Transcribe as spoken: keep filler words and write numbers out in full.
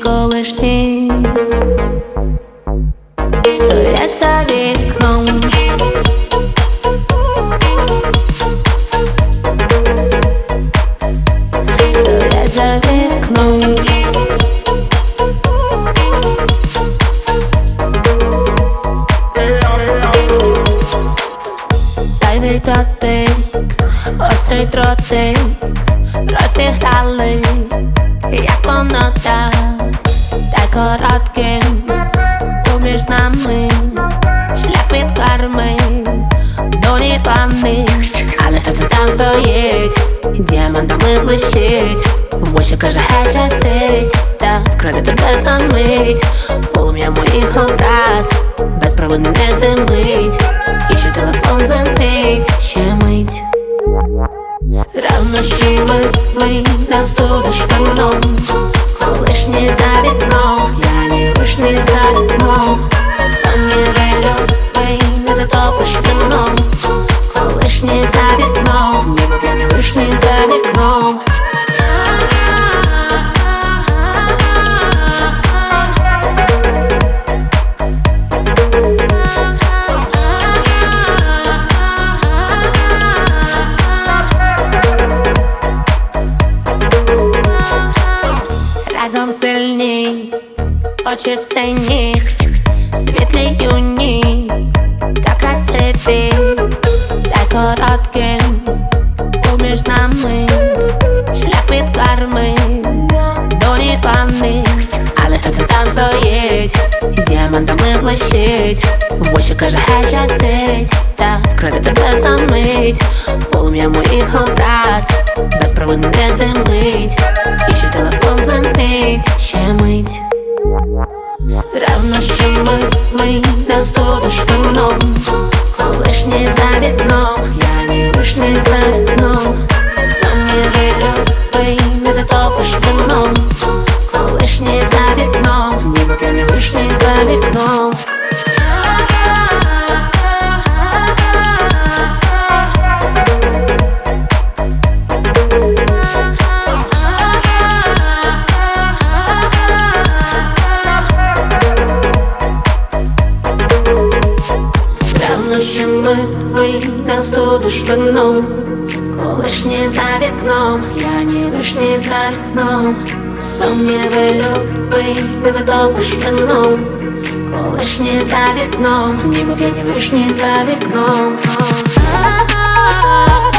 колишні стоять за вікном. Стоять за вікном. Зайвий дотик, острий дротик розіграли, як воно так, та коротким поміж нами шлях від карми до ніколи. Але хто це там стоїть, діамантами блищить, в очі каже, хай щастить, та вкраде тебе за мить. Полум'я моїх образ без провини не димить, і ще телефон дзвонить, ще мить. Ревнощі мили нас tudиш вином, колишній за вікном, п'яні вишні за вікном. Сонні вельовий не затопиш вином, колишній за вікном, ніби п'яні вишні за вікном. Разом сильні, очі сині, світлі юні, так красиві, та коротким поміж нами шлях від карми до ніколи. Але хто це там стоїть, діамантами блищить, в очі каже, хай щастить, та вкраде тебе за мить. Полум'я моїх образ без провини не димить, і ще телефон дзвонить, ще мить. Ревнощі мили нас tudиш вином, колишній за вікном, п'яні вишні за вікном. Сонні вельовий не затопиш вином, колишній за вікном, ніби п'яні вишні за вікном. Ревнощі мили нас tudиш вином, колишній за вікном, п'яні вишні за вікном. Сонні вельовий не затопиш вином, колишній за вікном, ніби п'яні вишні за вікном.